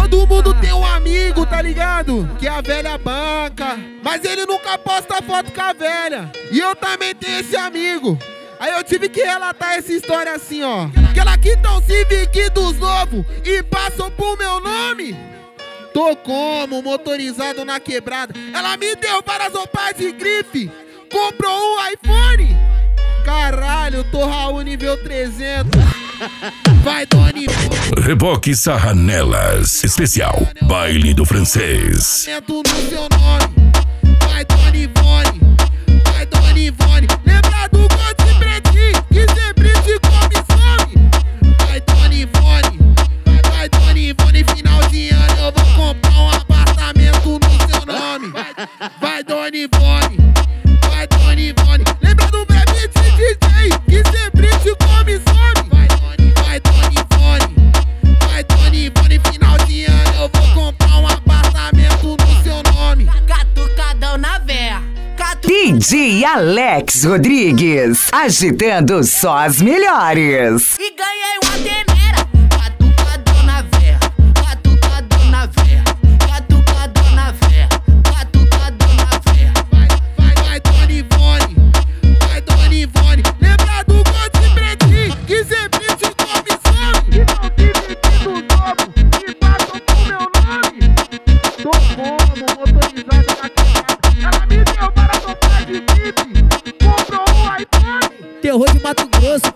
Todo mundo tem um amigo, tá ligado? Que a velha banca, mas ele nunca posta foto com a velha. E eu também tenho esse amigo. Aí eu tive que relatar essa história assim, ó. Que ela quita um Civic dos novos e passou pro meu nome. Tô como motorizado na quebrada. Ela me deu várias roupas de grife, comprou um iPhone. Caralho, eu tô Raul nível 300. Vai, Doni. Reboque Sarranelas especial Baile do Francês. No seu nome. Vai, Doni Ivone. Vai, Doni Ivone. Lembra do Gotti Pretinho que sempre te come some. Vai, Doni Ivone. Vai, Doni Ivone. Final de ano eu vou comprar um apartamento no seu nome. Vai, Doni Ivone. Vai, Doni Ivone. Lembra do Baby DJ que sempre te come some. Vai, Doni Ivone. Vai, Doni Ivone. Final de ano eu vou comprar um apartamento no seu nome. Catucadão na véia. DJ Alex Rodrigues, agitando só as melhores. E ganhei um ATM.